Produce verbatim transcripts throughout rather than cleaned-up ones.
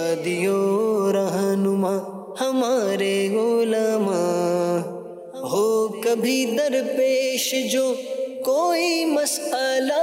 ارشادیو رہنما ہمارے علماء، ہو کبھی درپیش جو کوئی مسئلہ،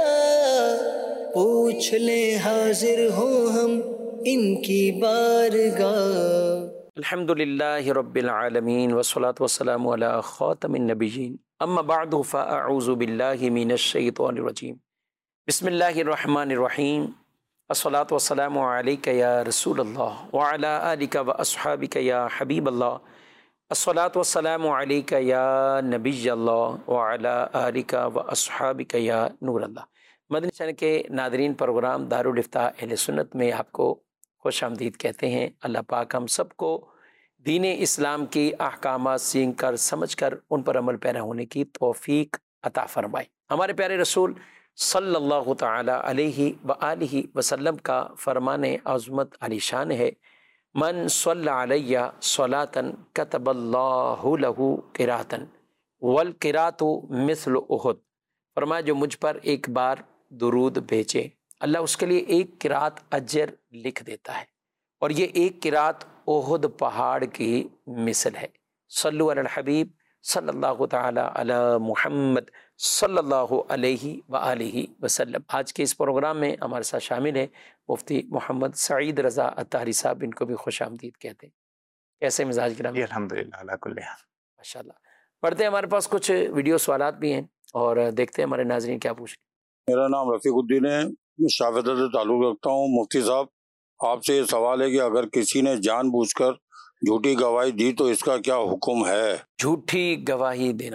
پوچھ لے حاضر ہو ہم ان کی بارگاہ۔ الحمدللہ رب العالمین والصلاة والسلام علی خاتم النبیین، اما بعد فاعوذ باللہ من الشیطان الرجیم، بسم اللہ الرحمن الرحیم، الصلاة والسلام علیک یا رسول اللہ وعلی آلک واصحابک یا حبیب اللہ، الصلاة والسلام علیک یا نبی اللہ وعلی آلک واصحابک یا نور اللہ۔ مدنی چینل کے ناظرین، پروگرام دارالافتاء اہل سنت میں آپ کو خوش آمدید کہتے ہیں۔ اللہ پاک ہم سب کو دین اسلام کی احکامات سیکھ کر سمجھ کر ان پر عمل پیرا ہونے کی توفیق عطا فرمائے۔ ہمارے پیارے رسول صلی اللہ تعالی علیہ وآلہ وسلم کا فرمان عظمت علی شان ہے، من صلی علیہ صلاۃ کتب اللہ لہ قراۃ والقراۃ مثل احد، فرمایا جو مجھ پر ایک بار درود بھیجے اللہ اس کے لیے ایک قرات اجر لکھ دیتا ہے، اور یہ ایک قرات احد پہاڑ کی مثل ہے۔ صلو علی الحبیب صلی اللہ تعالی علی محمد صلی اللہ علیہ وآلہ وسلم۔ آج کے اس پروگرام میں ہمارے ساتھ شامل ہیں مفتی محمد سعید رضا اطہری صاحب، ان کو بھی خوش آمدید کہتے ہیں۔ کیسے مزاج گرام؟ جی الحمدللہ علی کل حال، ماشاء اللہ۔ پڑھتے ہیں، ہمارے پاس کچھ ویڈیو سوالات بھی ہیں اور دیکھتے ہیں ہمارے ناظرین کیا پوچھ رہے ہیں۔ میرا نام رفیق الدین ہے، میں شافعہ سے تعلق رکھتا ہوں۔ مفتی صاحب، آپ سے یہ سوال ہے کہ اگر کسی نے جان بوجھ کر جھوٹی گواہی دی تو اس کا کیا حکم ہے؟ جھوٹی گواہی دینا،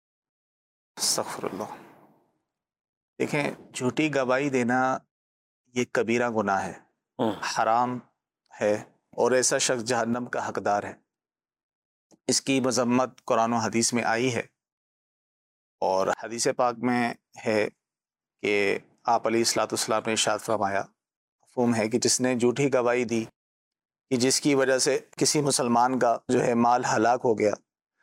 استغفر اللہ۔ دیکھیں، جھوٹی گواہی دینا یہ کبیرہ گناہ ہے، حرام ہے، اور ایسا شخص جہنم کا حقدار ہے۔ اس کی مذمت قرآن و حدیث میں آئی ہے، اور حدیث پاک میں ہے کہ آپ علیہ الصلوۃ والسلام نے ارشاد فرمایا، مفہوم ہے کہ جس نے جھوٹی گواہی دی کہ جس کی وجہ سے کسی مسلمان کا جو ہے مال ہلاک ہو گیا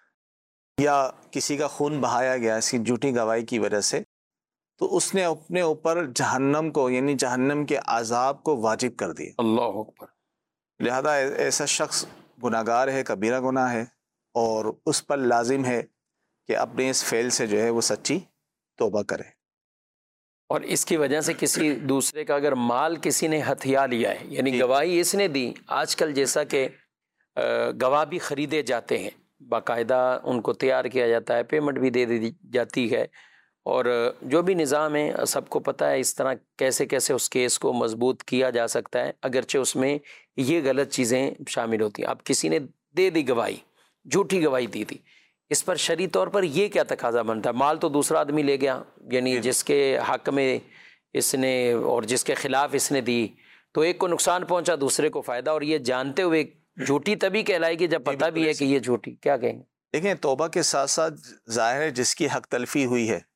یا کسی کا خون بہایا گیا اس کی جھوٹی گواہی کی وجہ سے، تو اس نے اپنے اوپر جہنم کو، یعنی جہنم کے عذاب کو واجب کر دیا۔ اللہ اکبر۔ لہذا ایسا شخص گناہ گار ہے، کبیرہ گناہ ہے، اور اس پر لازم ہے کہ اپنے اس فعل سے جو ہے وہ سچی توبہ کرے۔ اور اس کی وجہ سے کسی دوسرے کا اگر مال کسی نے ہتھیا لیا ہے، یعنی گواہی اس نے دی، آج کل جیسا کہ گواہ بھی خریدے جاتے ہیں، باقاعدہ ان کو تیار کیا جاتا ہے، پیمنٹ بھی دے دی جاتی ہے، اور جو بھی نظام ہے سب کو پتہ ہے اس طرح کیسے کیسے اس کیس کو مضبوط کیا جا سکتا ہے، اگرچہ اس میں یہ غلط چیزیں شامل ہوتی ہیں۔ اب کسی نے دے دی گواہی، جھوٹی گواہی دی تھی، اس پر شرعی طور پر یہ کیا تقاضا بنتا ہے؟ مال تو دوسرا آدمی لے گیا، یعنی جس کے حق میں اس نے اور جس کے خلاف اس نے دی، تو ایک کو نقصان پہنچا، دوسرے کو فائدہ، اور یہ جانتے ہوئے جھوٹی تبھی کہلائے گی جب پتہ بھی ہے کہ یہ جھوٹی۔ کیا کہیں گے؟ دیکھیں، توبہ کے ساتھ ساتھ ظاہر ہے جس کی حق تلفی ہوئی ہے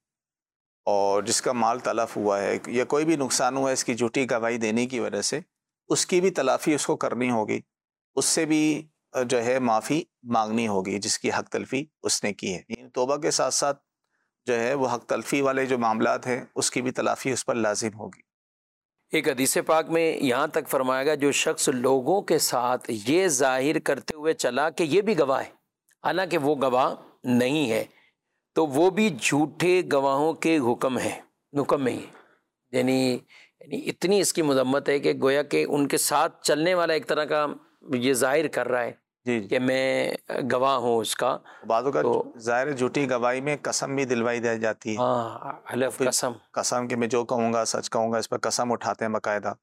اور جس کا مال تلف ہوا ہے یا کوئی بھی نقصان ہوا ہے اس کی جھوٹی گواہی دینے کی وجہ سے، اس کی بھی تلافی اس کو کرنی ہوگی، اس سے بھی جو ہے معافی مانگنی ہوگی جس کی حق تلفی اس نے کی ہے۔ یعنی توبہ کے ساتھ ساتھ جو ہے وہ حق تلفی والے جو معاملات ہیں اس کی بھی تلافی اس پر لازم ہوگی۔ ایک حدیث پاک میں یہاں تک فرمایا گیا، جو شخص لوگوں کے ساتھ یہ ظاہر کرتے ہوئے چلا کہ یہ بھی گواہ ہے، حالانکہ وہ گواہ نہیں ہے، تو وہ بھی جھوٹے گواہوں کے حکم ہے، حکم میں ہی ہے۔ یعنی یعنی اتنی اس کی مذمت ہے کہ گویا کہ ان کے ساتھ چلنے والا ایک طرح کا یہ ظاہر کر رہا ہے جی کہ میں گواہ ہوں اس کا۔ بعض اوقات ظاہر جھوٹی گواہی میں قسم بھی دلوائی دی جاتی ہے، ہاں، حلف قسم، قسم کہ میں جو کہوں گا سچ کہوں گا، اس پر قسم اٹھاتے ہیں باقاعدہ،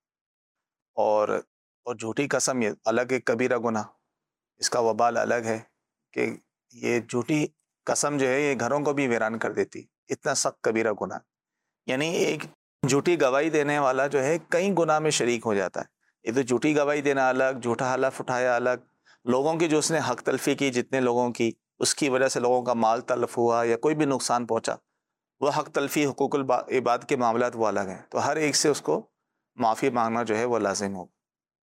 اور اور جھوٹی قسم یہ الگ ایک کبیرہ گناہ، اس کا وبال الگ ہے کہ یہ جھوٹی قسم جو ہے یہ گھروں کو بھی ویران کر دیتی، اتنا سخت کبیرہ گناہ۔ یعنی ایک جھوٹی گواہی دینے والا جو ہے کئی گناہ میں شریک ہو جاتا ہے۔ یہ تو جھوٹی گواہی دینا الگ، جھوٹا حلف اٹھایا الگ، لوگوں کی جو اس نے حق تلفی کی، جتنے لوگوں کی اس کی وجہ سے لوگوں کا مال تلف ہوا یا کوئی بھی نقصان پہنچا، وہ حق تلفی حقوق العباد کے معاملات وہ الگ ہیں، تو ہر ایک سے اس کو معافی مانگنا جو ہے وہ لازم ہوگا۔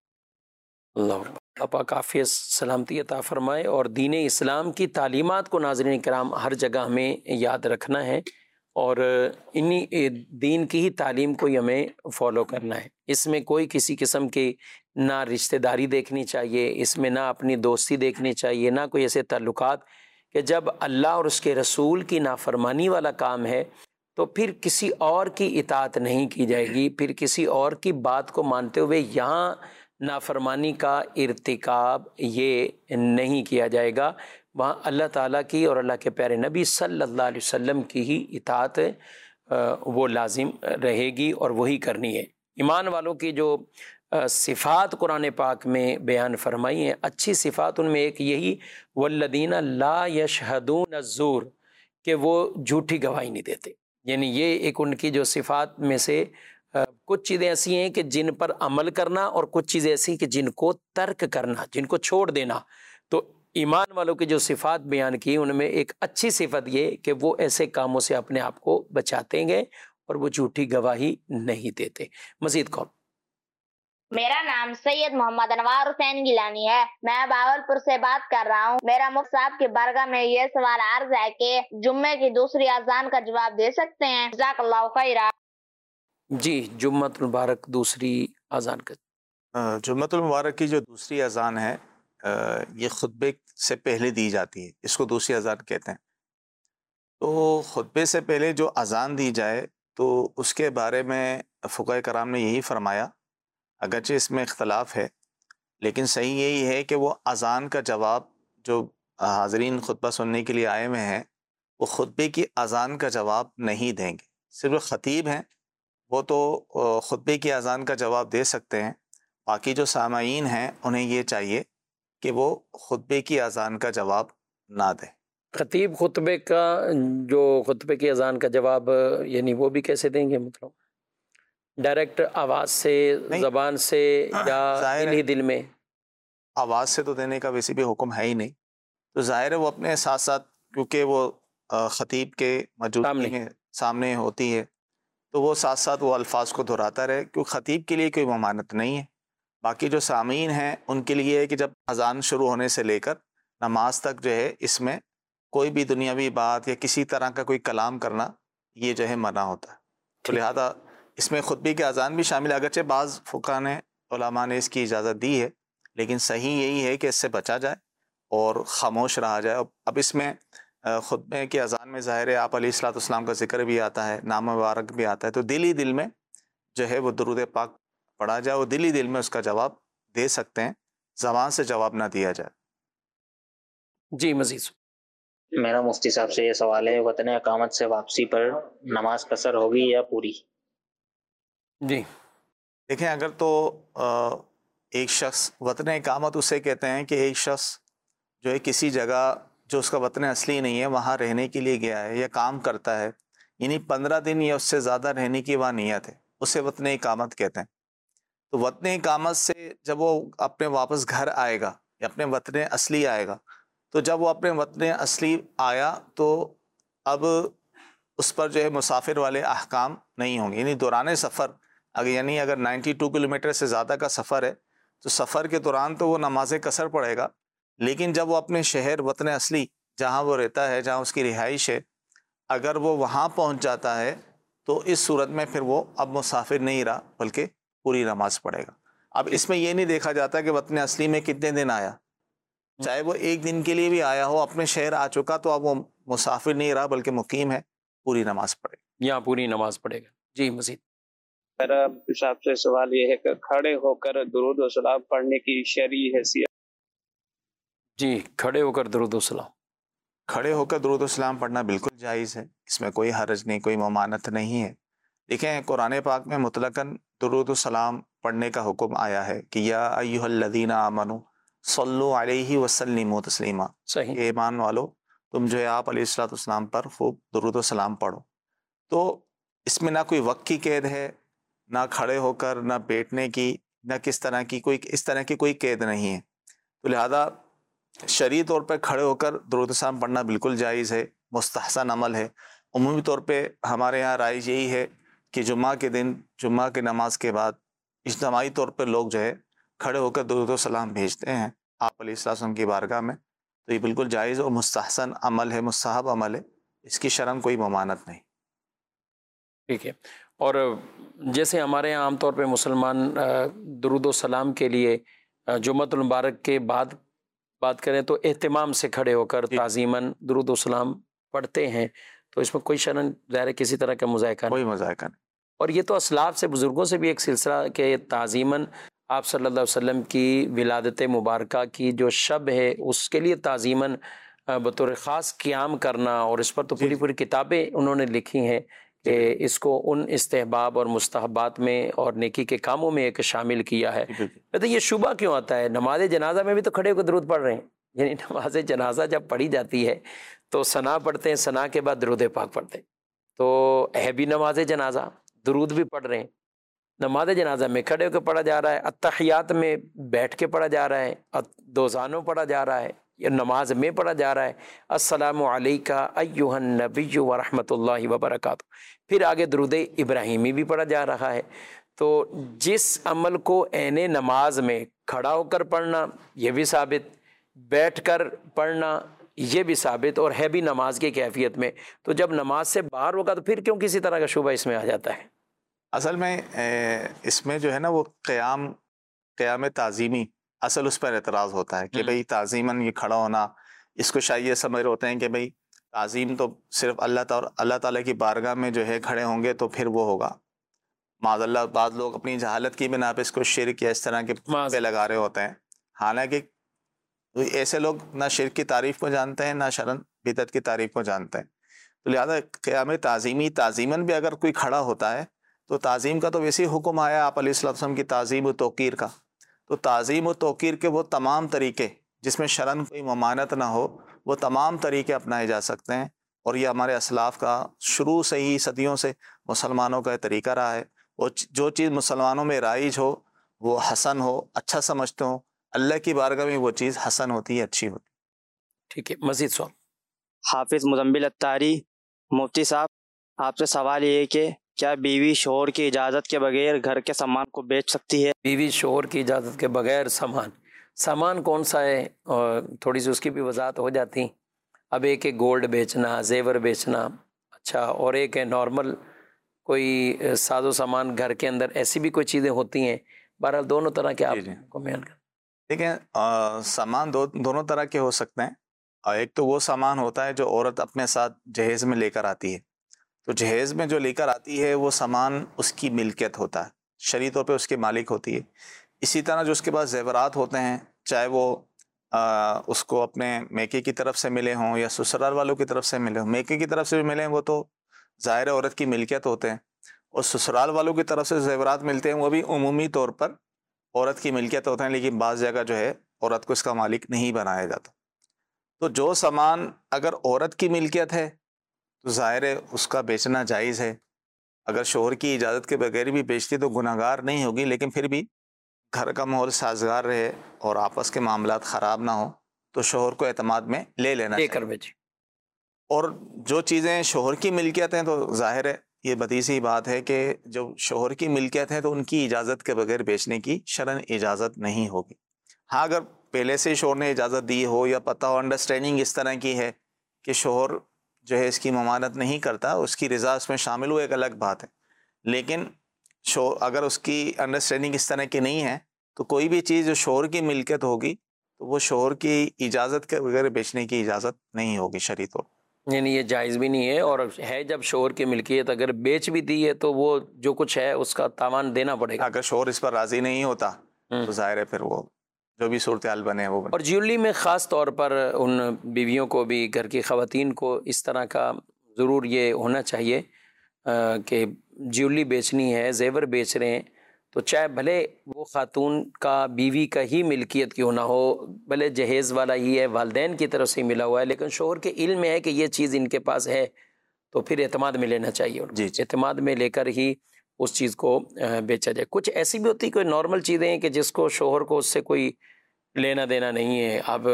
اللہ پاک کافی سلامتی عطا فرمائے، اور دین اسلام کی تعلیمات کو ناظرین کرام ہر جگہ ہمیں یاد رکھنا ہے، اور انہی دین کی ہی تعلیم کو ہی ہمیں فالو کرنا ہے۔ اس میں کوئی کسی قسم کی نہ رشتہ داری دیکھنی چاہیے، اس میں نہ اپنی دوستی دیکھنی چاہیے، نہ کوئی ایسے تعلقات کہ جب اللہ اور اس کے رسول کی نافرمانی والا کام ہے تو پھر کسی اور کی اطاعت نہیں کی جائے گی، پھر کسی اور کی بات کو مانتے ہوئے یہاں نافرمانی کا ارتکاب یہ نہیں کیا جائے گا، وہاں اللہ تعالیٰ کی اور اللہ کے پیارے نبی صلی اللہ علیہ وسلم کی ہی اطاعت وہ لازم رہے گی اور وہی کرنی ہے۔ ایمان والوں کی جو صفات قرآن پاک میں بیان فرمائی ہیں، اچھی صفات ان میں ایک یہی والذین لا یشہدون الزور، کہ وہ جھوٹی گواہی نہیں دیتے، یعنی یہ ایک ان کی جو صفات میں سے کچھ چیزیں ایسی ہیں کہ جن پر عمل کرنا اور کچھ چیزیں ایسی کہ جن کو ترک کرنا، جن کو چھوڑ دینا۔ تو ایمان والوں کی جو صفات بیان کی ان میں ایک اچھی صفت یہ کہ وہ ایسے کاموں سے اپنے آپ کو بچاتے ہیں اور وہ جھوٹی گواہی نہیں دیتے۔ مزید کون؟ میرا نام سید محمد انوار حسین گیلانی ہے، میں باولپور سے بات کر رہا ہوں۔ میرا مفتی صاحب کی بارگاہ میں یہ سوال عرض ہے کہ جمعے کی دوسری اذان کا جواب دے سکتے ہیں؟ جزاک اللہ خیرہ۔ جی، جمعۃ المبارک دوسری اذان کا جمعۃ المبارک کی جو دوسری اذان ہے یہ خطبے سے پہلے دی جاتی ہے، اس کو دوسری اذان کہتے ہیں۔ تو خطبے سے پہلے جو اذان دی جائے تو اس کے بارے میں فقہاء کرام نے یہی فرمایا، اگرچہ اس میں اختلاف ہے لیکن صحیح یہی ہے کہ وہ اذان کا جواب جو حاضرین خطبہ سننے کے لیے آئے ہوئے ہیں وہ خطبے کی اذان کا جواب نہیں دیں گے، صرف خطیب ہیں وہ تو خطبے کی اذان کا جواب دے سکتے ہیں، باقی جو سامعین ہیں انہیں یہ چاہیے کہ وہ خطبے کی اذان کا جواب نہ دیں۔ خطیب خطبے کا جو خطبے کی اذان کا جواب یعنی وہ بھی کیسے دیں گے؟ مطلب ڈائریکٹ آواز سے، زبان سے، یا انہی دل میں؟ آواز سے تو دینے کا ویسے بھی حکم ہے ہی نہیں، تو ظاہر ہے وہ اپنے ساتھ ساتھ کیونکہ وہ خطیب کے موجودگی میں سامنے ہوتی ہے تو وہ ساتھ ساتھ وہ الفاظ کو دہراتا رہے، کیونکہ خطیب کے لیے کوئی ممانعت نہیں ہے۔ باقی جو سامعین ہیں ان کے لیے ہے کہ جب اذان شروع ہونے سے لے کر نماز تک جو ہے اس میں کوئی بھی دنیاوی بات یا کسی طرح کا کوئی کلام کرنا یہ جو ہے منع ہوتا ہے، تو لہذا اس میں خطبے کی اذان بھی شامل ہے۔ اگرچہ بعض فقہاء نے علماء نے اس کی اجازت دی ہے لیکن صحیح یہی ہے کہ اس سے بچا جائے اور خاموش رہا جائے۔ اب اس میں خطبے کی اذان میں ظاہر ہے آپ علیہ الصلوۃ والسلام کا ذکر بھی آتا ہے، نام مبارک بھی آتا ہے، تو دل ہی دل میں جو ہے وہ درود پاک پڑھا جائے، وہ دل ہی دل میں اس کا جواب دے سکتے ہیں، زبان سے جواب نہ دیا جائے۔ جی مزید؟ میرا مفتی صاحب سے یہ سوال ہے، وطن اقامت سے واپسی پر نماز قصر ہوگی یا پوری؟ جی دیکھیں، اگر تو ایک شخص، وطن اقامت اسے کہتے ہیں کہ ایک شخص جو ہے کسی جگہ جو اس کا وطن اصلی نہیں ہے وہاں رہنے کے لیے گیا ہے یا کام کرتا ہے، یعنی پندرہ دن یا اس سے زیادہ رہنے کی وہاں نیت ہے، اسے وطن اقامت کہتے ہیں۔ تو وطن اقامت سے جب وہ اپنے واپس گھر آئے گا یا اپنے وطن اصلی آئے گا، تو جب وہ اپنے وطن اصلی آیا تو اب اس پر جو ہے مسافر والے احکام نہیں ہوں گے، یعنی دوران سفر اگر یعنی اگر نائنٹی ٹو کلو میٹر سے زیادہ کا سفر ہے تو سفر کے دوران تو وہ نماز قصر پڑھے گا، لیکن جب وہ اپنے شہر وطن اصلی جہاں وہ رہتا ہے، جہاں اس کی رہائش ہے، اگر وہ وہاں پہنچ جاتا ہے تو اس صورت میں پھر وہ اب مسافر نہیں رہا بلکہ پوری نماز پڑھے گا۔ اب اس میں یہ نہیں دیکھا جاتا کہ وطن اصلی میں کتنے دن آیا، چاہے وہ ایک دن کے لیے بھی آیا ہو، اپنے شہر آ چکا تو اب وہ مسافر نہیں رہا بلکہ مقیم ہے، پوری نماز پڑھے گا۔ یہاں پوری نماز پڑھے گا۔ جی مزید؟ میرا صاحب سے سوال یہ ہے کہ کھڑے ہو کر درود و سلام پڑھنے کی شرعی حیثیت؟ جی، کھڑے ہو کر درود و سلام کھڑے ہو کر درود و سلام پڑھنا بالکل جائز ہے، اس میں کوئی حرج نہیں، کوئی ممانعت نہیں ہے۔ دیکھیں قرآن پاک میں مطلقاً درود و سلام پڑھنے کا حکم آیا ہے کہ یا ایھا الذین آمنوا صلو علیہ وسلموا تسلیما، صحیح، کہ ایمان والو تم جو ہے آپ علیہ الصلوۃ والسلام پر خوب درود و سلام پڑھو۔ تو اس میں نہ کوئی وقت کی قید ہے، نہ کھڑے ہو کر، نہ بیٹھنے کی، نہ کس طرح کی کوئی اس طرح کی کوئی قید نہیں ہے، تو لہذا شرعی طور پہ کھڑے ہو کر درود و سلام پڑھنا بالکل جائز ہے، مستحسن عمل ہے۔ عمومی طور پہ ہمارے ہاں رائج یہی ہے کہ جمعہ کے دن، جمعہ کی نماز کے بعد اجتماعی طور پہ لوگ جو ہے کھڑے ہو کر درود و سلام بھیجتے ہیں آپ علیہ السلام کی بارگاہ میں، تو یہ بالکل جائز اور مستحسن عمل ہے، مستحب عمل ہے، اس کی شرعاً کوئی ممانعت نہیں۔ ٹھیک ہے. اور جیسے ہمارے یہاں عام طور پہ مسلمان درود و سلام کے لیے جمعۃ المبارک کے بعد بات کریں تو اہتمام سے کھڑے ہو کر تعظیماً درود و سلام پڑھتے ہیں، تو اس میں کوئی شرن ظاہر کسی طرح کا مذائقہ نہیں، کوئی مذائقہ نہیں. اور یہ تو اسلاف سے بزرگوں سے بھی ایک سلسلہ کہ تعظیماً آپ صلی اللہ علیہ وسلم کی ولادت مبارکہ کی جو شب ہے اس کے لیے تعظیماً بطور خاص قیام کرنا، اور اس پر تو پوری پوری کتابیں انہوں نے لکھی ہیں کہ اس کو ان استحباب اور مستحبات میں اور نیکی کے کاموں میں ایک شامل کیا ہے. تو یہ شبہ کیوں آتا ہے؟ نماز جنازہ میں بھی تو کھڑے ہو کے درود پڑھ رہے ہیں، یعنی نماز جنازہ جب پڑھی جاتی ہے تو ثنا پڑھتے ہیں، ثنا کے بعد درود پاک پڑھتے ہیں، تو ہے بھی نماز جنازہ، درود بھی پڑھ رہے ہیں. نماز جنازہ میں کھڑے ہو کے پڑھا جا رہا ہے، اتحیات میں بیٹھ کے پڑھا جا رہا ہے، دوزانوں پڑھا جا رہا ہے، یا نماز میں پڑھا جا رہا ہے السلام علیکہ ایہا النبی ورحمۃ اللہ وبرکاتہ، پھر آگے درود ابراہیمی بھی پڑھا جا رہا ہے. تو جس عمل کو عین نماز میں کھڑا ہو کر پڑھنا یہ بھی ثابت، بیٹھ کر پڑھنا یہ بھی ثابت، اور ہے بھی نماز کی کیفیت میں، تو جب نماز سے باہر ہوگا تو پھر کیوں کسی طرح کا شبہ اس میں آ جاتا ہے؟ اصل میں اس میں جو ہے نا وہ قیام قیام تعظیمی اصل اس پر اعتراض ہوتا ہے کہ بھئی تعظیماً یہ کھڑا ہونا، اس کو شاید یہ سمجھ رہے ہوتے ہیں کہ بھئی تعظیم تو صرف اللہ تعالیٰ اللہ تعالیٰ کی بارگاہ میں جو ہے کھڑے ہوں گے تو پھر وہ ہوگا. معاذ اللہ بعض لوگ اپنی جہالت کی بنا پہ اس کو شرک یا اس طرح کے پہ لگا رہے ہوتے ہیں، حالانکہ ایسے لوگ نہ شرک کی تعریف کو جانتے ہیں نہ شرن بدعت کی تعریف کو جانتے ہیں. تو لہٰذا قیام تعظیمی تعظیماً بھی اگر کوئی کھڑا ہوتا ہے تو تعظیم کا تو ویسے ہی حکم آیا آپ علیہ الصلوۃ والسلام کی تعظیم و توقیر کا، تو تعظیم و توقیر کے وہ تمام طریقے جس میں شرن کوئی ممانعت نہ ہو وہ تمام طریقے اپنائے جا سکتے ہیں، اور یہ ہمارے اسلاف کا شروع سے ہی صدیوں سے مسلمانوں کا طریقہ رہا ہے. وہ جو چیز مسلمانوں میں رائج ہو وہ حسن ہو، اچھا سمجھتے ہوں، اللہ کی بارگاہ میں وہ چیز حسن ہوتی ہے، اچھی ہوتی ہے. ٹھیک ہے، مزید سوال. حافظ مزمل اتاری. مفتی صاحب آپ سے سوال یہ ہے کہ کیا بیوی شوہر کی اجازت کے بغیر گھر کے سامان کو بیچ سکتی ہے؟ بیوی شوہر کی اجازت کے بغیر سامان سامان کون سا ہے؟ اور تھوڑی سی اس کی بھی وضاحت ہو جاتی. اب ایک ہے گولڈ بیچنا، زیور بیچنا، اچھا، اور ایک ہے نارمل کوئی ساز و سامان گھر کے اندر، ایسی بھی کوئی چیزیں ہوتی ہیں. بہرحال دونوں طرح کے آپ کو بیان کریں. دیکھیں سامان دو دونوں طرح کے ہو سکتے ہیں. ایک تو وہ سامان ہوتا ہے جو عورت اپنے ساتھ جہیز میں لے کر آتی ہے، تو جہیز میں جو لے کر آتی ہے وہ سامان اس کی ملکیت ہوتا ہے، شرعی طور پہ اس کے مالک ہوتی ہے. اسی طرح جو اس کے پاس زیورات ہوتے ہیں، چاہے وہ آ, اس کو اپنے میکے کی طرف سے ملے ہوں یا سسرال والوں کی طرف سے ملے ہوں. میکے کی طرف سے ملے ہیں وہ تو ظاہر عورت کی ملکیت ہوتے ہیں، اور سسرال والوں کی طرف سے زیورات ملتے ہیں وہ بھی عمومی طور پر عورت کی ملکیت ہوتے ہیں، لیکن بعض جگہ جو ہے عورت کو اس کا مالک نہیں بنایا جاتا. تو جو سامان اگر عورت کی ملکیت ہے تو ظاہر ہے اس کا بیچنا جائز ہے. اگر شوہر کی اجازت کے بغیر بھی بیچتی تو گناہگار نہیں ہوگی، لیکن پھر بھی گھر کا ماحول سازگار رہے اور آپس کے معاملات خراب نہ ہوں تو شوہر کو اعتماد میں لے لینا لے چاہیے. کر بیچے. اور جو چیزیں شوہر کی ملکیت ہیں تو ظاہر ہے یہ بدیہی سی بات ہے کہ جو شوہر کی ملکیت ہے تو ان کی اجازت کے بغیر بیچنے کی شرعاً اجازت نہیں ہوگی. ہاں اگر پہلے سے شوہر نے اجازت دی ہو یا پتہ ہو، انڈرسٹینڈنگ اس طرح کی ہے کہ شوہر جو ہے اس کی ممانعت نہیں کرتا، اس کی رضا اس میں شامل ہو، ایک الگ بات ہے. لیکن شوہر اگر اس کی انڈرسٹینڈنگ اس طرح کی نہیں ہے تو کوئی بھی چیز جو شوہر کی ملکیت ہوگی تو وہ شوہر کی اجازت کے بغیر بیچنے کی اجازت نہیں ہوگی شرعی طور. یعنی یہ جائز بھی نہیں ہے، اور ہے جب شوہر کی ملکیت اگر بیچ بھی دی ہے تو وہ جو کچھ ہے اس کا تاوان دینا پڑے گا. اگر شوہر اس پر راضی نہیں ہوتا تو ظاہر ہے پھر وہ جو بھی صورتحال بنے وہ بنے. اور جیولری میں خاص طور پر ان بیویوں کو بھی، گھر کی خواتین کو اس طرح کا ضرور یہ ہونا چاہیے کہ جیولری بیچنی ہے، زیور بیچ رہے ہیں تو چاہے بھلے وہ خاتون کا بیوی کا ہی ملکیت کیوں نہ ہو، بھلے جہیز والا ہی ہے، والدین کی طرف سے ملا ہوا ہے، لیکن شوہر کے علم میں ہے کہ یہ چیز ان کے پاس ہے تو پھر اعتماد میں لینا چاہیے. اور جی اعتماد میں لے کر ہی اس چیز کو بیچا جائے. کچھ ایسی بھی ہوتی کوئی نارمل چیزیں ہیں کہ جس کو شوہر کو اس سے کوئی لینا دینا نہیں ہے. آپ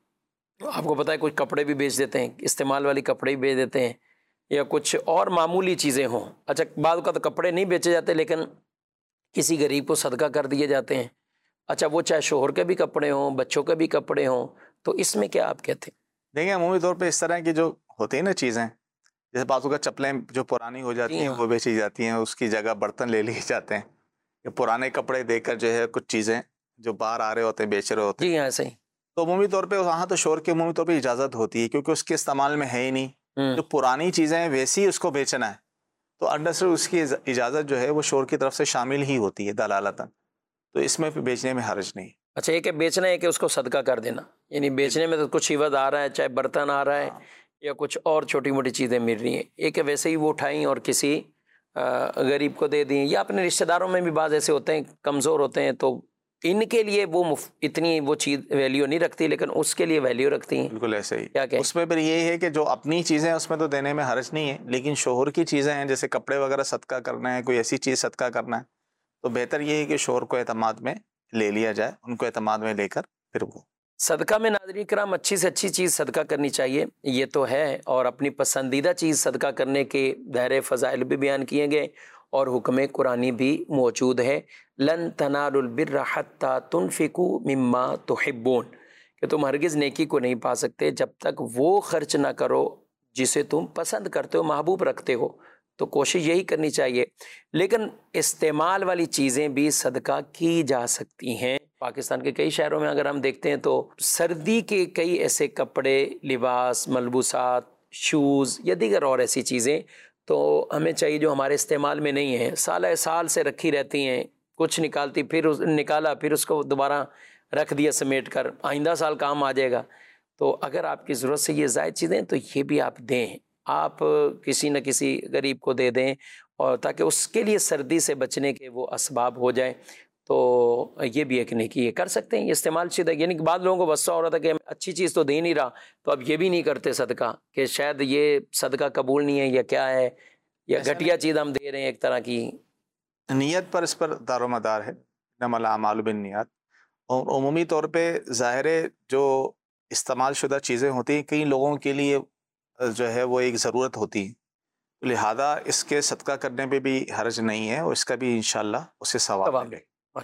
آپ کو پتہ ہے کچھ کپڑے بھی بیچ دیتے ہیں، استعمال والی کپڑے بھی بیچ دیتے ہیں، یا کچھ اور معمولی چیزیں ہوں. اچھا بعض کا تو کپڑے نہیں بیچے جاتے لیکن کسی غریب کو صدقہ کر دیے جاتے ہیں. اچھا وہ چاہے شوہر کے بھی کپڑے ہوں، بچوں کے بھی کپڑے ہوں، تو اس میں کیا آپ کہتے ہیں؟ دیکھیں عمومی طور پہ اس طرح کی جو ہوتی ہیں نا چیزیں، جیسے بعضوں کا چپلیں جو پرانی ہو جاتی ہیں وہ بیچی جاتی ہیں، اس کی جگہ برتن لے لیے جاتے ہیں، یا پرانے کپڑے دے کر جو ہے کچھ چیزیں جو باہر آ رہے ہوتے ہیں بیچ رہے ہوتے ہیں. جی ہاں صحیح. تو عمومی طور پہ وہاں تو شور کے عمومی طور پہ اجازت ہوتی ہے کیونکہ اس کے استعمال میں ہے ہی نہیں. جو پرانی چیزیں ہیں ویسی اس کو بیچنا ہے تو انڈر اس کی اجازت جو ہے وہ شور کی طرف سے شامل ہی ہوتی ہے دلالتاً، تو اس میں بیچنے میں حرج نہیں. اچھا ایک ہے بیچنا ہے کہ اس کو صدقہ کر دینا، یعنی بیچنے میں تو کچھ عوض آ رہا ہے، چاہے برتن آ رہا ہے یا کچھ اور چھوٹی موٹی چیزیں مل رہی ہیں. ایک ہے ویسے ہی وہ اٹھائیں اور کسی غریب کو دے دیں، یا اپنے رشتہ داروں میں بھی بعض ایسے ہوتے ہیں کمزور ہوتے ہیں تو ان کے لیے وہ اتنی وہ چیز ویلیو نہیں رکھتی لیکن اس کے لیے ویلیو رکھتی ہیں. بالکل ایسے ہی. کیا کہ اس میں پھر یہ ہے کہ جو اپنی چیزیں اس میں تو دینے میں حرج نہیں ہے، لیکن شوہر کی چیزیں ہیں جیسے کپڑے وغیرہ صدقہ کرنا ہے، کوئی ایسی چیز صدقہ کرنا ہے، تو بہتر یہ ہے کہ شوہر کو اعتماد میں لے لیا جائے، ان کو اعتماد میں لے کر پھر وہ صدقہ میں ناظرین کرام اچھی سے اچھی چیز صدقہ کرنی چاہیے، یہ تو ہے، اور اپنی پسندیدہ چیز صدقہ کرنے کے دائرے فضائل بھی بیان کیے گئے اور حکم قرآنی بھی موجود ہے. لن تنالوا البر حتی تنفقوا مما تحبون، کہ تم ہرگز نیکی کو نہیں پا سکتے جب تک وہ خرچ نہ کرو جسے تم پسند کرتے ہو، محبوب رکھتے ہو. تو کوشش یہی کرنی چاہیے. لیکن استعمال والی چیزیں بھی صدقہ کی جا سکتی ہیں. پاکستان کے کئی شہروں میں اگر ہم دیکھتے ہیں تو سردی کے کئی ایسے کپڑے، لباس، ملبوسات، شوز یا دیگر اور ایسی چیزیں تو ہمیں چاہیے جو ہمارے استعمال میں نہیں ہیں، سال سال سے رکھی رہتی ہیں، کچھ نکالتی پھر نکالا پھر اس کو دوبارہ رکھ دیا سمیٹ کر، آئندہ سال کام آ جائے گا. تو اگر آپ کی ضرورت سے یہ زائد چیزیں تو یہ بھی آپ دیں، آپ کسی نہ کسی غریب کو دے دیں، اور تاکہ اس کے لیے سردی سے بچنے کے وہ اسباب ہو جائیں. تو یہ بھی ایک نیکی ہے، کر سکتے ہیں یہ استعمال شدہ. یعنی کہ بعض لوگوں کو غصہ ہو رہا تھا کہ اچھی چیز تو دے نہیں رہا تو اب یہ بھی نہیں کرتے صدقہ، کہ شاید یہ صدقہ قبول نہیں ہے یا کیا ہے، یا گھٹیا چیز ہم دے رہے ہیں ایک طرح کی. نیت پر اس پر دار و مدار ہے، انما الاعمال بالنیات. اور عمومی طور پہ ظاہر جو استعمال شدہ چیزیں ہوتی ہیں کئی لوگوں کے لیے جو ہے وہ ایک ضرورت ہوتی ہے، لہذا اس کے صدقہ کرنے پہ بھی حرج نہیں ہے، اور اس کا بھی انشاءاللہ اسے ثواب ہے.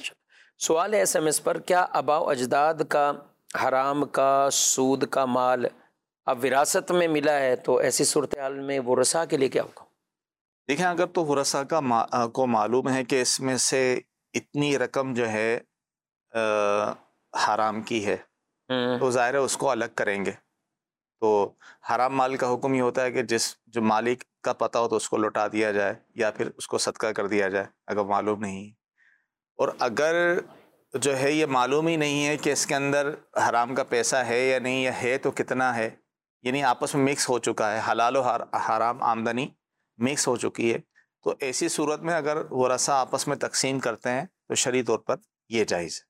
سوال ہے ایس ایم ایس پر، کیا آباء و اجداد کا حرام کا سود کا مال اب وراثت میں ملا ہے تو ایسی صورتحال میں ورثاء کے لیے کیا ہوگا؟ دیکھیں اگر تو ورثاء کا ما کو معلوم ہے کہ اس میں سے اتنی رقم جو ہے حرام کی ہے تو ظاہر ہے اس کو الگ کریں گے. تو حرام مال کا حکم یہ ہوتا ہے کہ جس جو مالک کا پتہ ہو تو اس کو لوٹا دیا جائے یا پھر اس کو صدقہ کر دیا جائے اگر معلوم نہیں. اور اگر جو ہے یہ معلوم ہی نہیں ہے کہ اس کے اندر حرام کا پیسہ ہے یا نہیں، یا ہے تو کتنا ہے، یعنی آپس میں مکس ہو چکا ہے، حلال و حرام آمدنی مکس ہو چکی ہے، تو ایسی صورت میں اگر ورثاء آپس میں تقسیم کرتے ہیں تو شرعی طور پر یہ جائز ہے.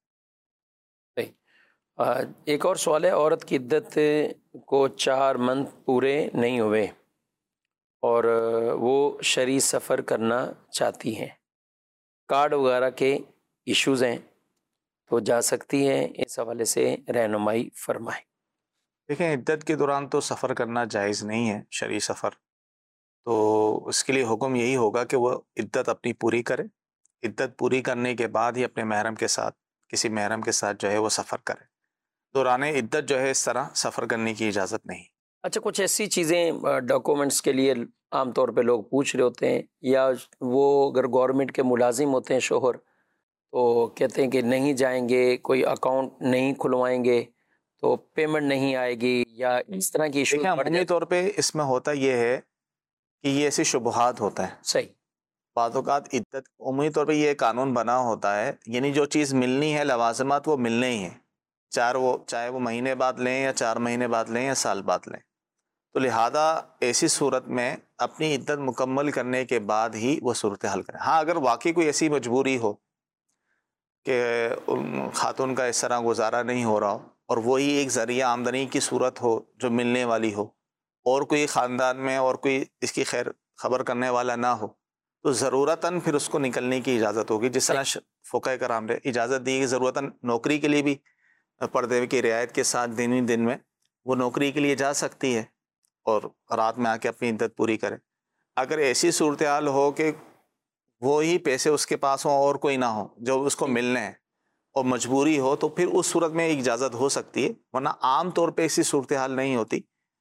ایک اور سوال ہے، عورت کی عدت کو چار منتھ پورے نہیں ہوئے اور وہ شرعی سفر کرنا چاہتی ہیں، کارڈ وغیرہ کے ایشوز ہیں تو جا سکتی ہیں؟ اس حوالے سے رہنمائی فرمائیں. دیکھیں عدت کے دوران تو سفر کرنا جائز نہیں ہے شرعی سفر، تو اس کے لیے حکم یہی ہوگا کہ وہ عدت اپنی پوری کرے، عدت پوری کرنے کے بعد ہی اپنے محرم کے ساتھ کسی محرم کے ساتھ جو ہے وہ سفر کرے. دوران عدت جو ہے اس طرح سفر کرنے کی اجازت نہیں. اچھا کچھ ایسی چیزیں ڈاکومنٹس کے لیے عام طور پہ لوگ پوچھ رہے ہوتے ہیں، یا وہ اگر گورنمنٹ کے ملازم ہوتے ہیں شوہر تو کہتے ہیں کہ نہیں جائیں گے، کوئی اکاؤنٹ نہیں کھلوائیں گے تو پیمنٹ نہیں آئے گی، یا اس طرح کی ایشو. عمومی طور پہ اس میں ہوتا یہ ہے کہ یہ ایسی شبہات ہوتا ہے. صحیح. بعض اوقات عدت عمومی طور پہ یہ قانون بنا ہوتا ہے، یعنی جو چیز ملنی ہے لوازمات وہ ملنے ہی ہیں، چار وہ چاہے وہ مہینے بعد لیں یا چار مہینے بعد لیں یا سال بعد لیں. تو لہذا ایسی صورت میں اپنی عدت مکمل کرنے کے بعد ہی وہ صورتحال کریں. ہاں اگر واقعی کوئی ایسی مجبوری ہو کہ خاتون کا اس طرح گزارا نہیں ہو رہا ہو اور وہی ایک ذریعہ آمدنی کی صورت ہو جو ملنے والی ہو، اور کوئی خاندان میں اور کوئی اس کی خیر خبر کرنے والا نہ ہو، تو ضرورتاً پھر اس کو نکلنے کی اجازت ہوگی. جس طرح فقہ کرام نے اجازت دی کہ ضرورتاً نوکری کے لیے بھی پردے کی رعایت کے ساتھ دن ہی دن میں وہ نوکری کے لیے جا سکتی ہے اور رات میں آ کے اپنی عدت پوری کرے. اگر ایسی صورتحال ہو کہ وہی پیسے اس کے پاس ہوں اور کوئی نہ ہو جو اس کو ملنے ہیں اور مجبوری ہو، تو پھر اس صورت میں اجازت ہو سکتی ہے، ورنہ عام طور پہ ایسی صورتحال نہیں ہوتی.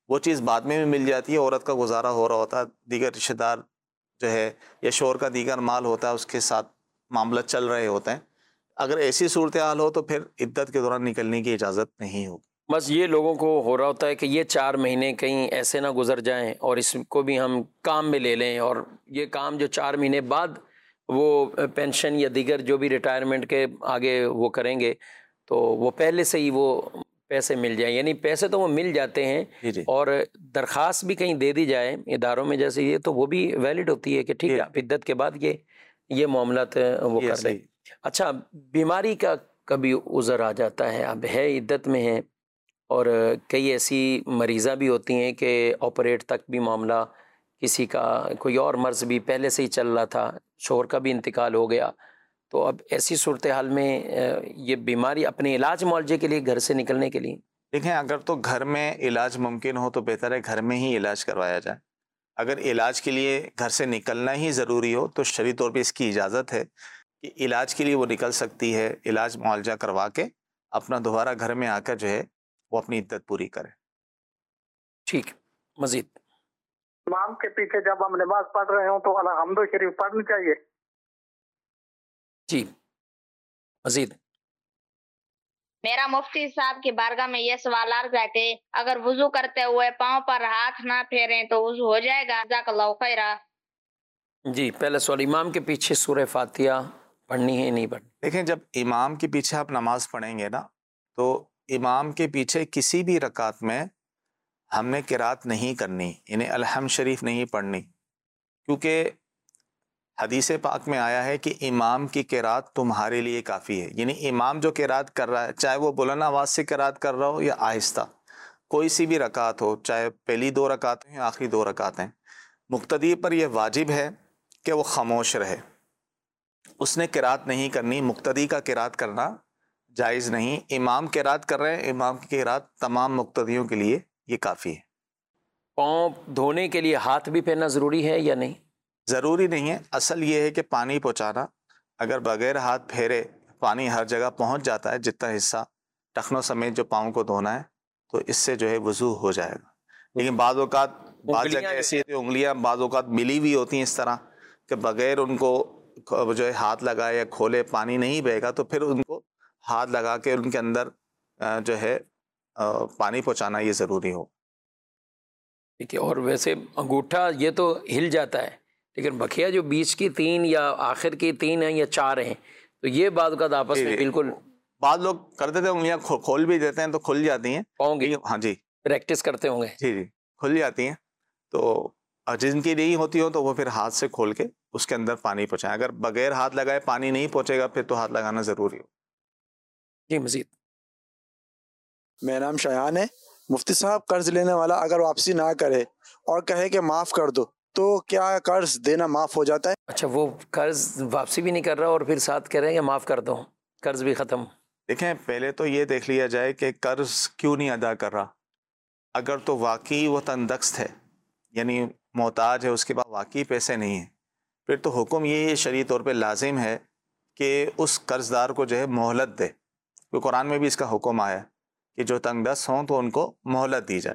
وہ چیز بعد میں بھی مل جاتی ہے، عورت کا گزارا ہو رہا ہوتا ہے، دیگر رشتہ دار جو ہے یا شوہر کا دیگر مال ہوتا ہے اس کے ساتھ معاملہ چل رہے ہوتے ہیں، اگر ایسی صورتحال ہو تو پھر عدت کے دوران نکلنے کی اجازت نہیں ہوگی۔ بس یہ لوگوں کو ہو رہا ہوتا ہے کہ یہ چار مہینے کہیں ایسے نہ گزر جائیں اور اس کو بھی ہم کام میں لے لیں، اور یہ کام جو چار مہینے بعد وہ پینشن یا دیگر جو بھی ریٹائرمنٹ کے آگے وہ کریں گے تو وہ پہلے سے ہی وہ پیسے مل جائیں، یعنی پیسے تو وہ مل جاتے ہیں جی جی اور درخواست بھی کہیں دے دی جائے اداروں میں جیسے یہ تو وہ بھی ویلڈ ہوتی ہے کہ ٹھیک ہے آپ عدت کے بعد یہ یہ معاملات وہ یہ کر لیں۔ صحیح۔ اچھا، بیماری کا کبھی عذر آ جاتا ہے، اب ہے عدت میں ہے اور کئی ایسی مریضہ بھی ہوتی ہیں کہ آپریٹ تک بھی معاملہ، کسی کا کوئی اور مرض بھی پہلے سے ہی چل رہا تھا، شوہر کا بھی انتقال ہو گیا، تو اب ایسی صورتحال میں یہ بیماری اپنے علاج معالجے کے لیے گھر سے نکلنے کے لیے، دیکھیں اگر تو گھر میں علاج ممکن ہو تو بہتر ہے گھر میں ہی علاج کروایا جائے۔ اگر علاج کے لیے گھر سے نکلنا ہی ضروری ہو تو شرعی طور پہ اس کی اجازت ہے کہ علاج کے لیے وہ نکل سکتی ہے، علاج معالجہ کروا کے اپنا دوبارہ گھر میں آ کر جو ہے وہ اپنی عدت پوری کرے۔ ٹھیک، مزید امام کے پیچھے جب ہم نماز پڑھ رہے ہوں تو الحمد شریف پڑھنی چاہیے؟ جی مزید میرا مفتی صاحب کی بارگاہ میں یہ سوال عرض ہے کہ اگر وضو کرتے ہوئے پاؤں پر ہاتھ نہ پھیریں تو وضو ہو جائے گا؟ جزاک اللہ خیرہ۔ جی، پہلا سوال، امام کے پیچھے سورہ فاتحہ پڑھنی ہے نہیں پڑھنی؟ دیکھیں جب امام کے پیچھے آپ نماز پڑھیں گے نا تو امام کے پیچھے کسی بھی رکعت میں ہم نے قرات نہیں کرنی، یعنی الحمد شریف نہیں پڑھنی، کیونکہ حدیث پاک میں آیا ہے کہ امام کی قرات تمہارے لیے کافی ہے، یعنی امام جو قرات کر رہا ہے چاہے وہ بلند آواز سے قرات کر رہا ہو یا آہستہ، کوئی سی بھی رکعت ہو، چاہے پہلی دو رکعت ہوں یا آخری دو رکعت ہیں، مقتدی پر یہ واجب ہے کہ وہ خاموش رہے، اس نے قرات نہیں کرنی، مقتدی کا قرات کرنا جائز نہیں۔ امام قرات کر رہے ہیں، امام کی قرات تمام مقتدیوں کے لیے یہ کافی ہے۔ پاؤں دھونے کے لیے ہاتھ بھی پھیرنا ضروری ہے یا نہیں؟ ضروری نہیں ہے، اصل یہ ہے کہ پانی پہنچانا، اگر بغیر ہاتھ پھیرے پانی ہر جگہ پہنچ جاتا ہے، جتنا حصہ ٹخنوں سمیت جو پاؤں کو دھونا ہے تو اس سے جو ہے وضو ہو جائے گا۔ لیکن بعض اوقات بعض جگہ ایسی انگلیاں بعض اوقات ملی ہوئی ہوتی ہیں اس طرح کہ بغیر ان کو جو ہے ہاتھ لگائے یا کھولے پانی نہیں بہے گا، تو پھر ان کو ہاتھ لگا کے ان کے اندر جو ہے پانی پہنچانا یہ ضروری ہو۔ ٹھیک ہے، اور ویسے انگوٹھا یہ تو ہل جاتا ہے، لیکن بقیہ جو بیچ کی تین یا آخر کی تین ہیں یا چار ہیں تو یہ بعض اوقات آپس میں بالکل بعض لوگ کر دیتے ہیں، انگلیاں کھول بھی دیتے ہیں تو کھل جاتی ہیں، پاؤں گی ہاں جی پریکٹس کرتے ہوں گے، جی جی کھل جاتی ہیں، تو جن کی نہیں ہوتی ہو تو وہ پھر ہاتھ سے کھول کے اس کے اندر پانی پہنچائیں، اگر بغیر ہاتھ لگائے پانی نہیں پہنچے گا پھر تو ہاتھ لگانا ضروری ہو۔ جی مزید۔ میرا نام شایان ہے۔ مفتی صاحب، قرض لینے والا اگر واپسی نہ کرے اور کہے کہ معاف کر دو تو کیا قرض دینا معاف ہو جاتا ہے؟ اچھا، وہ قرض واپسی بھی نہیں کر رہا اور پھر ساتھ کہہ رہے ہیں کہ معاف کر دو، قرض بھی ختم؟ دیکھیں پہلے تو یہ دیکھ لیا جائے کہ قرض کیوں نہیں ادا کر رہا، اگر تو واقعی وہ تندرست ہے یعنی محتاج ہے، اس کے پاس واقعی پیسے نہیں ہیں، پھر تو حکم یہ شرعی طور پہ لازم ہے کہ اس قرض دار کو جو ہے مہلت دے، کیونکہ قرآن میں بھی اس کا حکم آیا کہ جو تنگ دست ہوں تو ان کو مہلت دی جائے،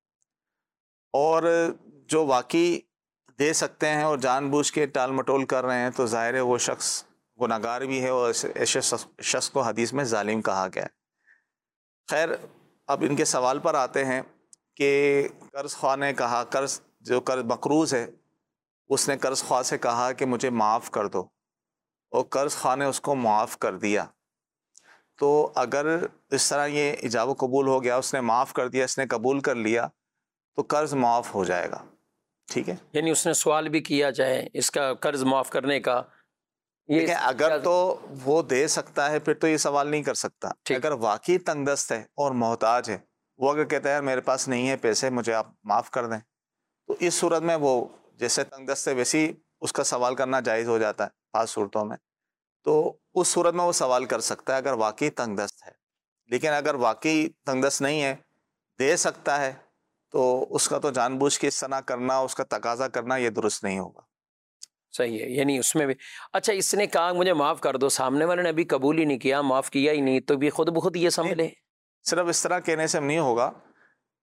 اور جو واقعی دے سکتے ہیں اور جان بوجھ کے ٹال مٹول کر رہے ہیں تو ظاہر ہے وہ شخص گناہگار بھی ہے، اور ایسے شخص کو حدیث میں ظالم کہا گیا ہے۔ خیر، اب ان کے سوال پر آتے ہیں کہ قرض خواہ نے کہا، قرض جو قرض مقروض ہے اس نے قرض خواہ سے کہا کہ مجھے معاف کر دو، اور قرض خواہ نے اس کو معاف کر دیا، تو اگر اس طرح یہ ایجاب و قبول ہو گیا، اس نے معاف کر دیا، اس نے قبول کر لیا، تو قرض معاف ہو جائے گا۔ ٹھیک ہے، یعنی اس نے سوال بھی کیا جائے اس کا قرض معاف کرنے کا، یہ اگر تو وہ دے سکتا ہے پھر تو یہ سوال نہیں کر سکتا، اگر واقعی تنگ دست ہے اور محتاج ہے، وہ اگر کہتا ہے میرے پاس نہیں ہے پیسے، مجھے آپ معاف کر دیں، تو اس صورت میں وہ جیسے تنگ دست ہے ویسے ہی اس کا سوال کرنا جائز ہو جاتا ہے بعض صورتوں میں، تو اس صورت میں وہ سوال کر سکتا ہے اگر واقعی تنگ دست ہے۔ لیکن اگر واقعی تنگ دست نہیں ہے، دے سکتا ہے، تو اس کا تو جان بوجھ کے اس طرح کرنا، اس کا تقاضا کرنا یہ درست نہیں ہوگا۔ صحیح ہے، یعنی اس میں بھی اچھا اس نے کہا مجھے معاف کر دو، سامنے والے نے ابھی قبول ہی نہیں کیا، معاف کیا ہی نہیں، تو بھی خود بخود یہ سمجھ لے؟ صرف اس طرح کہنے سے نہیں ہوگا،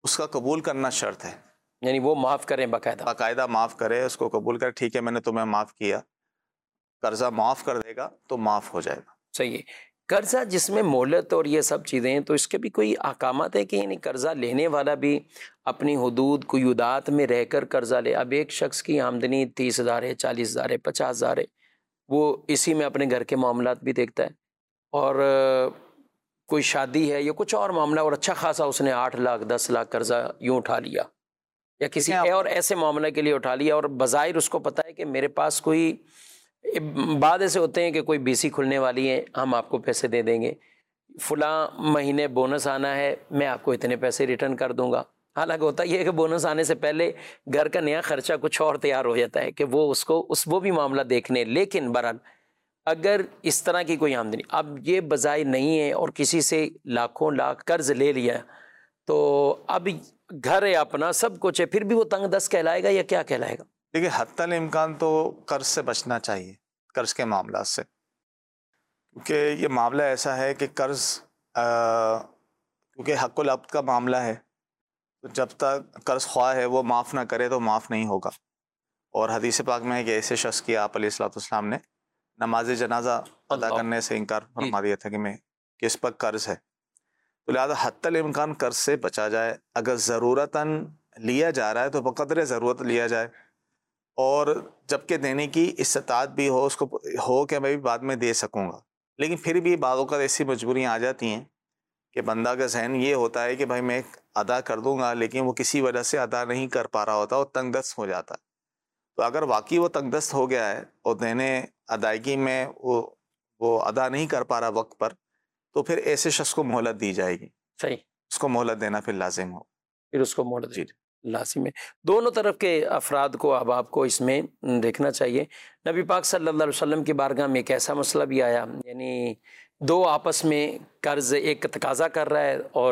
اس کا قبول کرنا شرط ہے، یعنی وہ معاف کریں باقاعدہ باقاعدہ معاف کرے، اس کو قبول کرے، ٹھیک ہے میں نے تمہیں معاف کیا، قرضہ معاف کر دے گا تو معاف ہو جائے گا۔ صحیح ہے۔ قرضہ جس میں مہلت اور یہ سب چیزیں ہیں، تو اس کے بھی کوئی احکامات ہیں کہ یعنی قرضہ لینے والا بھی اپنی حدود قیودات میں رہ کر قرضہ لے؟ اب ایک شخص کی آمدنی تیس ہزار ہے، چالیس ہزار ہے، پچاس ہزار ہے، وہ اسی میں اپنے گھر کے معاملات بھی دیکھتا ہے، اور کوئی شادی ہے یا کچھ اور معاملہ اور اچھا خاصا اس نے آٹھ لاکھ دس لاکھ قرضہ یوں اٹھا لیا یا کسی اور ایسے معاملے کے لیے اٹھا لیا، اور بظاہر اس کو پتہ ہے کہ میرے پاس کوئی بعد ایسے ہوتے ہیں کہ کوئی بی سی کھلنے والی ہے، ہم آپ کو پیسے دے دیں گے، فلاں مہینے بونس آنا ہے، میں آپ کو اتنے پیسے ریٹرن کر دوں گا۔ حالانکہ ہوتا یہ ہے کہ بونس آنے سے پہلے گھر کا نیا خرچہ کچھ اور تیار ہو جاتا ہے کہ وہ اس کو اس وہ بھی معاملہ دیکھنے۔ لیکن بہرحال اگر اس طرح کی کوئی آمدنی اب یہ بظاہر نہیں ہے اور کسی سے لاکھوں لاکھ قرض لے لیا، تو اب گھر ہے اپنا، سب کچھ ہے، پھر بھی وہ تنگ دست کہلائے گا یا کیا کہلائے گا؟ دیکھیے حتی الامکان تو قرض سے بچنا چاہیے، قرض کے معاملات سے، کیونکہ یہ معاملہ ایسا ہے کہ قرض کیونکہ حق العبد کا معاملہ ہے، تو جب تک قرض خواہ ہے وہ معاف نہ کرے تو معاف نہیں ہوگا۔ اور حدیث پاک میں ہے کہ ایسے شخص کی آپ علیہ الصلوۃ والسلام نے نماز جنازہ ادا کرنے سے انکار فرما دیا تھا کہ میں کہ اس پر قرض ہے، تو لہٰذا حتی الامکان قرض سے بچا جائے۔ اگر ضرورتاً لیا جا رہا ہے تو بقدر ضرورت لیا جائے، اور جب کہ دینے کی استطاعت بھی ہو، اس کو ہو کہ میں بھی بعد میں دے سکوں گا۔ لیکن پھر بھی بعض اوقات ایسی مجبوریاں آ جاتی ہیں کہ بندہ کا ذہن یہ ہوتا ہے کہ بھائی میں ادا کر دوں گا، لیکن وہ کسی وجہ سے ادا نہیں کر پا رہا ہوتا اور تنگ دست ہو جاتا ہے۔ تو اگر واقعی وہ تنگ دست ہو گیا ہے اور دینے ادائیگی میں وہ وہ ادا نہیں کر پا رہا وقت پر، تو پھر ایسے شخص کو مہلت دی جائے گی۔ صحیح، اس کو مہلت دینا پھر لازم ہو، پھر اس کو مہلت جی لازم ہے۔ دونوں طرف کے افراد کو احباب کو اس میں دیکھنا چاہیے۔ نبی پاک صلی اللہ علیہ وسلم کی بارگاہ میں ایک ایسا مسئلہ بھی آیا، یعنی دو آپس میں قرض، ایک تقاضا کر رہا ہے اور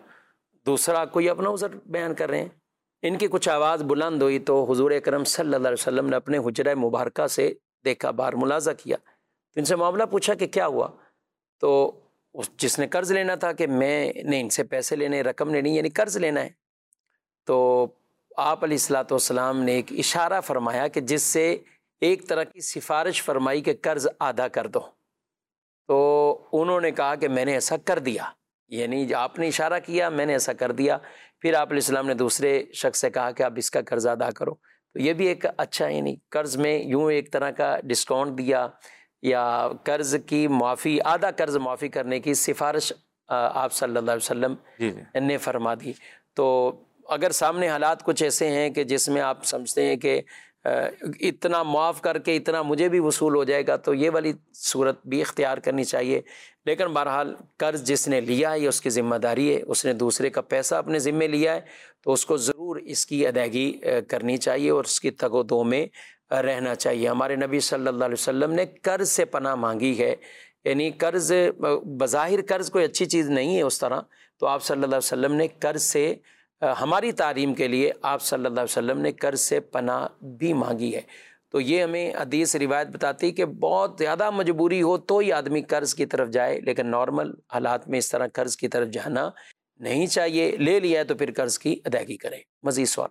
دوسرا کوئی اپنا عذر بیان کر رہے ہیں، ان کی کچھ آواز بلند ہوئی تو حضور اکرم صلی اللہ علیہ وسلم نے اپنے حجرہ مبارکہ سے دیکھا، بار ملاحظہ کیا، تو ان سے معاملہ پوچھا کہ کیا ہوا؟ تو جس نے قرض لینا تھا کہ میں نے ان سے پیسے لینے، رقم لینی، یعنی قرض لینا ہے، تو آپ علیہ الصلوۃ والسلام نے ایک اشارہ فرمایا کہ جس سے ایک طرح کی سفارش فرمائی کہ قرض آدھا کر دو، تو انہوں نے کہا کہ میں نے ایسا کر دیا، یعنی آپ نے اشارہ کیا، میں نے ایسا کر دیا۔ پھر آپ علیہ السلام نے دوسرے شخص سے کہا کہ آپ اس کا قرض ادا کرو، تو یہ بھی ایک اچھا، یعنی قرض میں یوں ایک طرح کا ڈسکاؤنٹ دیا یا قرض کی معافی، آدھا قرض معافی کرنے کی سفارش آپ صلی اللہ علیہ وسلم نے فرما دی۔ تو اگر سامنے حالات کچھ ایسے ہیں کہ جس میں آپ سمجھتے ہیں کہ اتنا معاف کر کے اتنا مجھے بھی وصول ہو جائے گا، تو یہ والی صورت بھی اختیار کرنی چاہیے۔ لیکن بہرحال قرض جس نے لیا ہے یہ اس کی ذمہ داری ہے، اس نے دوسرے کا پیسہ اپنے ذمے لیا ہے، تو اس کو ضرور اس کی ادائیگی کرنی چاہیے اور اس کی تگ و دو میں رہنا چاہیے۔ ہمارے نبی صلی اللہ علیہ وسلم نے قرض سے پناہ مانگی ہے، یعنی قرض بظاہر قرض کوئی اچھی چیز نہیں ہے اس طرح، تو آپ صلی اللہ علیہ وسلم نے قرض سے ہماری تعلیم کے لیے آپ صلی اللہ علیہ وسلم نے قرض سے پناہ بھی مانگی ہے۔ تو یہ ہمیں حدیث روایت بتاتی ہے کہ بہت زیادہ مجبوری ہو تو ہی آدمی قرض کی طرف جائے، لیکن نارمل حالات میں اس طرح قرض کی طرف جانا نہیں چاہیے۔ لے لیا ہے تو پھر قرض کی ادائیگی کرے۔ مزید سوال؟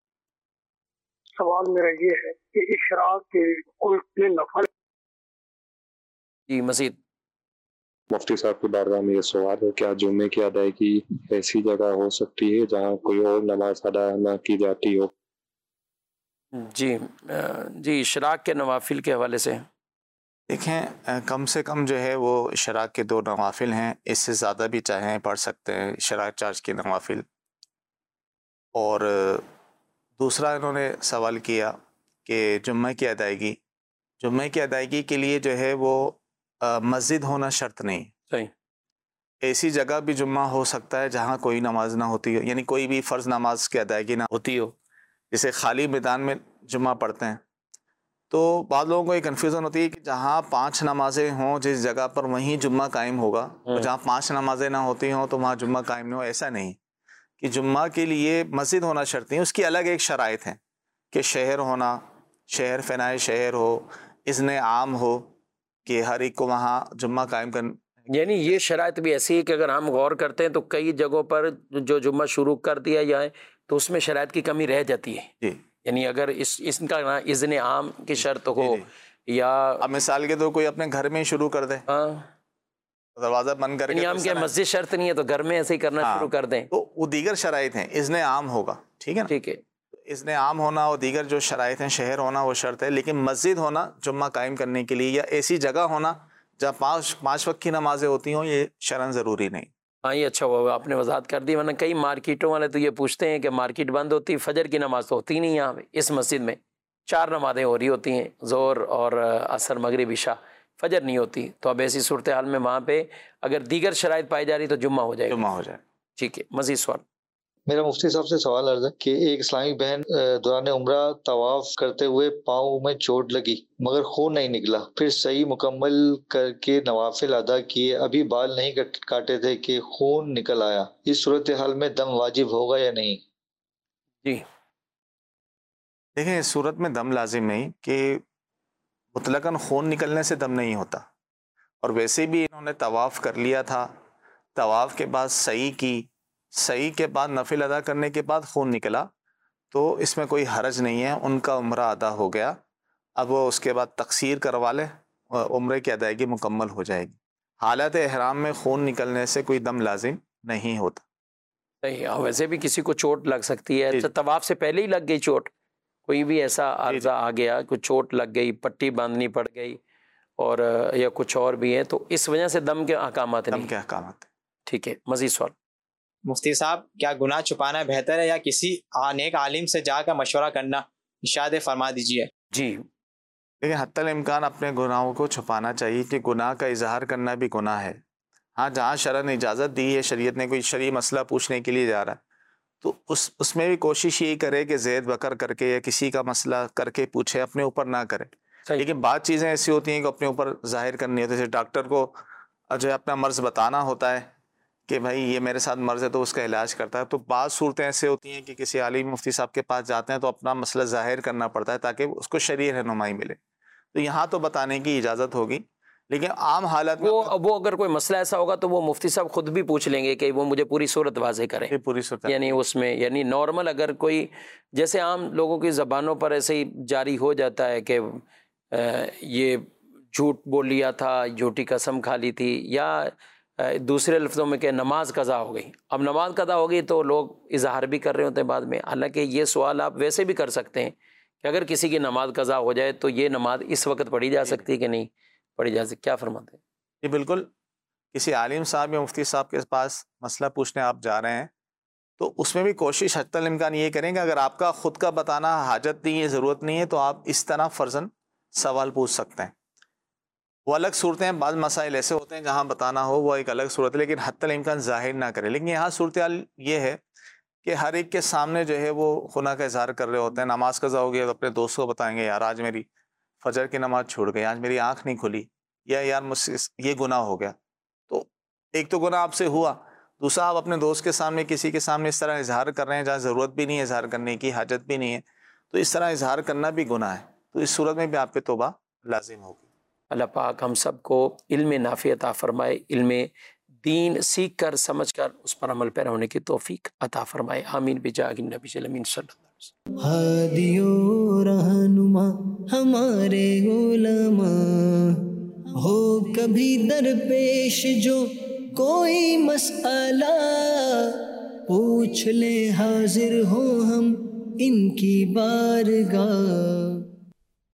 سوال میرا یہ ہے کہ اشراق کے کل نفل جی مزید مفتی صاحب کی بارگاہ میں یہ سوال ہے، کیا جمعے کی ادائیگی ایسی جگہ ہو سکتی ہے جہاں کوئی اور نماز ادا نہ کی جاتی ہو؟ جی جی اشراق کے نوافل کے حوالے سے دیکھیں، کم سے کم جو ہے وہ اشراق کے دو نوافل ہیں، اس سے زیادہ بھی چاہیں پڑھ سکتے ہیں اشراق چارج کے نوافل۔ اور دوسرا انہوں نے سوال کیا کہ جمعہ کی ادائیگی جمعہ کی ادائیگی کے لیے جو ہے وہ مسجد ہونا شرط نہیں، صحیح، ایسی جگہ بھی جمعہ ہو سکتا ہے جہاں کوئی نماز نہ ہوتی ہو، یعنی کوئی بھی فرض نماز کی ادائیگی نہ ہوتی ہو، جیسے خالی میدان میں جمعہ پڑھتے ہیں۔ تو بعض لوگوں کو یہ کنفیوژن ہوتی ہے کہ جہاں پانچ نمازیں ہوں جس جگہ پر وہیں جمعہ قائم ہوگا، اور جہاں پانچ نمازیں نہ ہوتی ہوں تو وہاں جمعہ قائم نہیں ہو۔ ایسا نہیں کہ جمعہ کے لیے مسجد ہونا شرط نہیں، اس کی الگ ایک شرائط ہیں کہ شہر ہونا، شہر فنائے شہر ہو، اذن عام ہو کہ ہر ایک کو وہاں جمعہ قائم یعنی یہ شرائط بھی ایسی ہے کہ اگر ہم غور کرتے ہیں تو کئی جگہوں پر جو جمعہ شروع کر دیا جائے تو اس میں شرائط کی کمی رہ جاتی ہے جی. یعنی اگر اس اس کا اذن عام کی شرط ہو جی جی. یا اب مثال کے تو کوئی اپنے گھر میں شروع کر دے, ہاں دروازہ بند کر کے, عام کے مسجد شرط نہیں ہے تو گھر میں ایسے ہی کرنا شروع کر دیں, تو وہ دیگر شرائط ہیں, اذن عام ہوگا, ٹھیک ہے نا, ٹھیک ہے, اذن عام ہونا اور دیگر جو شرائط ہیں شہر ہونا وہ شرط ہے, لیکن مسجد ہونا جمعہ قائم کرنے کے لیے یا ایسی جگہ ہونا جہاں پانچ پانچ وقت کی نمازیں ہوتی ہوں یہ شرعاً ضروری نہیں. ہاں یہ اچھا ہوا آپ نے وضاحت کر دی, ورنہ کئی مارکیٹوں والے تو یہ پوچھتے ہیں کہ مارکیٹ بند ہوتی, فجر کی نماز تو ہوتی نہیں یہاں پہ, اس مسجد میں چار نمازیں ہو رہی ہوتی ہیں, ظہر اور عصر مغرب عشاء, فجر نہیں ہوتی, تو اب ایسی صورتحال میں وہاں پہ اگر دیگر شرائط پائی جا رہی تو جمعہ ہو جائے, جمعہ ہو جائے. ٹھیک ہے, مزید سوال. میرا مفتی صاحب سے سوال عرض ہے کہ ایک اسلامی بہن دوران عمرہ طواف کرتے ہوئے پاؤں میں چوٹ لگی مگر خون نہیں نکلا, پھر صحیح مکمل کر کے نوافل ادا کیے, ابھی بال نہیں کاٹے تھے کہ خون نکل آیا, اس صورتحال میں دم واجب ہوگا یا نہیں؟ جی دیکھیں اس صورت میں دم لازم نہیں, کہ مطلقاً خون نکلنے سے دم نہیں ہوتا, اور ویسے بھی انہوں نے طواف کر لیا تھا, طواف کے بعد سعی کی, سعی کے بعد نفل ادا کرنے کے بعد خون نکلا, تو اس میں کوئی حرج نہیں ہے, ان کا عمرہ ادا ہو گیا, اب وہ اس کے بعد تقصیر کروا لے, عمرے کی ادائیگی مکمل ہو جائے گی. حالت احرام میں خون نکلنے سے کوئی دم لازم نہیں ہوتا. صحیح, ویسے بھی کسی کو چوٹ لگ سکتی ہے, طواف سے پہلے ہی لگ گئی چوٹ, کوئی بھی ایسا عارضہ آ گیا, کوئی چوٹ لگ گئی, پٹی باندھنی پڑ گئی اور یا کچھ اور بھی ہے, تو اس وجہ سے دم کے احکامات نہیں. دم کے احکامات. ٹھیک ہے, مزید سوال. مفتی صاحب کیا گناہ چھپانا بہتر ہے یا کسی نیک عالم سے جا کر مشورہ کرنا؟ ارشاد فرما دیجیے. جی لیکن حتی الامکان اپنے گناہوں کو چھپانا چاہیے, کہ گناہ کا اظہار کرنا بھی گناہ ہے. ہاں جہاں شرع نے اجازت دی ہے, شریعت نے کوئی شرعی مسئلہ پوچھنے کے لیے جا رہا ہے, تو اس اس میں بھی کوشش یہی کرے کہ زید بکر کر کے یا کسی کا مسئلہ کر کے پوچھے, اپنے اوپر نہ کرے. لیکن بعض چیزیں ایسی ہوتی ہیں کہ اپنے اوپر ظاہر کرنی ہوتی ہے, جیسے ڈاکٹر کو جو ہے اپنا مرض بتانا ہوتا ہے کہ بھائی یہ میرے ساتھ مرض ہے تو اس کا علاج کرتا ہے, تو بعض صورتیں ایسے ہوتی ہیں کہ کسی عالم مفتی صاحب کے پاس جاتے ہیں تو اپنا مسئلہ ظاہر کرنا پڑتا ہے تاکہ اس کو شرعی رہنمائی ملے, تو یہاں تو بتانے کی اجازت ہوگی. لیکن عام حالت میں وہ وہ اگر کوئی مسئلہ ایسا ہوگا تو وہ مفتی صاحب خود بھی پوچھ لیں گے کہ وہ مجھے پوری صورت واضح کریں, پوری صورت, یعنی اس میں یعنی نارمل اگر کوئی جیسے عام لوگوں کی زبانوں پر ایسے ہی جاری ہو جاتا ہے کہ یہ جھوٹ بول لیا تھا, جھوٹی قسم کھا لی تھی, یا دوسرے لفظوں میں کہ نماز قضا ہو گئی. اب نماز قضا ہو گئی تو لوگ اظہار بھی کر رہے ہوتے ہیں بعد میں, حالانکہ یہ سوال آپ ویسے بھی کر سکتے ہیں کہ اگر کسی کی نماز قضا ہو جائے تو یہ نماز اس وقت پڑھی جا سکتی ہے کہ نہیں پڑھی جا سکتی, کیا فرماتے ہیں؟ جی بالکل, کسی عالم صاحب یا مفتی صاحب کے پاس مسئلہ پوچھنے آپ جا رہے ہیں تو اس میں بھی کوشش حتی الامکان یہ کریں کہ اگر آپ کا خود کا بتانا حاجت نہیں ہے, ضرورت نہیں ہے, تو آپ اس طرح فرضاً سوال پوچھ سکتے ہیں. وہ الگ صورتیں ہیں, بعض مسائل ایسے ہوتے ہیں جہاں بتانا ہو وہ ایک الگ صورت ہے, لیکن حتی الامکان ظاہر نہ کرے. لیکن یہاں صورتحال یہ ہے کہ ہر ایک کے سامنے جو ہے وہ خنا کا اظہار کر رہے ہوتے ہیں. نماز قضا ہو گیا تو اپنے دوست کو بتائیں گے, یار آج میری فجر کی نماز چھوڑ گئی, آج میری آنکھ نہیں کھلی, یا یار مجھ سے یہ گناہ ہو گیا. تو ایک تو گناہ آپ سے ہوا, دوسرا آپ اپنے دوست کے سامنے کسی کے سامنے اس طرح اظہار کر رہے ہیں جہاں ضرورت بھی نہیں ہے اظہار کرنے کی, حاجت بھی نہیں ہے, تو اس طرح اظہار کرنا بھی گناہ ہے. تو اس صورت میں بھی آپ پہ توبہ لازم ہوگی. اللہ پاک ہم سب کو علم نافع عطا فرمائے, علم دین سیکھ کر سمجھ کر اس پر عمل پیرا ہونے کی توفیق عطا فرمائے, آمین بجاہ النبی صلی اللہ علیہ وسلم. ہادی و رہنما ہمارے علماء, ہو کبھی درپیش جو کوئی مسئلہ, پوچھ لے حاضر ہو ہم ان کی بارگاہ.